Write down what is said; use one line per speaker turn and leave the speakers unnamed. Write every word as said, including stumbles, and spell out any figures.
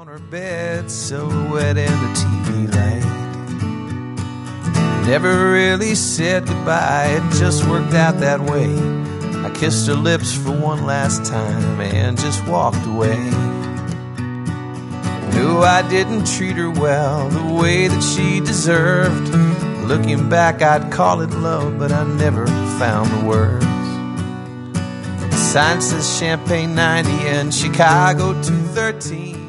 on her bed, silhouette in the T V light. Never really said goodbye, it just worked out that way. I kissed her lips for one last time and just walked away. Knew I didn't treat her well, the way that she deserved. Looking back, I'd call it love, but I never found the words. The sign says Champagne ninety and Chicago two thirteen.